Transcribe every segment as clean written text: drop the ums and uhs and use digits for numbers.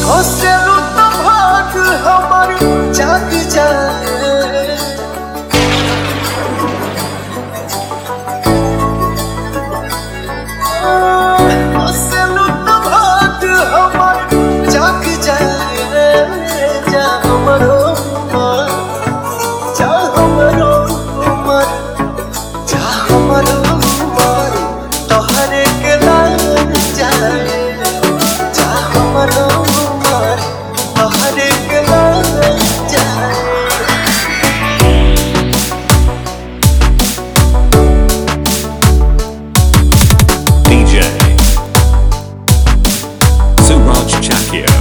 हंसलू तो भाग हमर जाग जाए। हंसलू तो भाग हमर जाग जाए। जा हमरो उमर, जा हमरो उमर, जा हमरो उमर तोहरे के लाग जाए। जा हमरो उमर तोहरे के लाग जाए। DJ Suraj Chakia.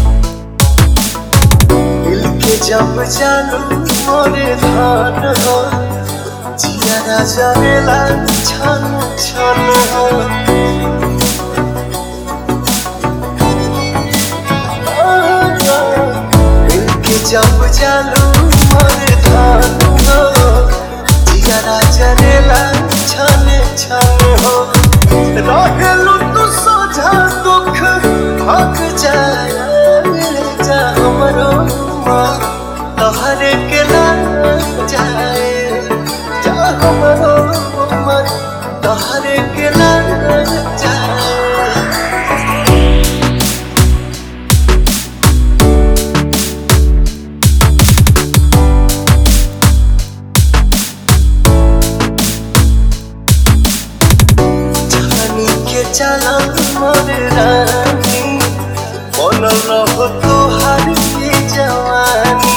दिल के जब जानू मोरे धान हो, जिया जरेला छन छन हो। दिल के जब जानू मोरे धान हो, जिया जरेला छन छन हो। रहलू तू सोझा दुख भाग जाए। जा हमरो उमर तोहरे के लाग जाए। जा हमरो उमर तोहरे के लाग जाए। जानी के चला मोर रानी, बनल रहो तोहार की जवानी।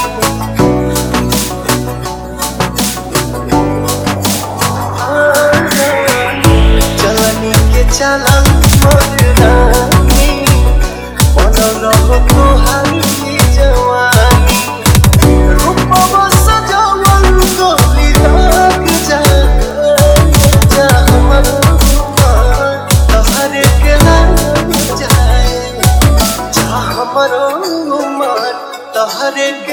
चलनी के चला मोर रानी, बनल रहो तोहार की जवानी। रूपवा सजावल गोरी लाग जाए। जा हमरो उमर तोहरे के लाग जाए। जा हमरो उमर तोहरे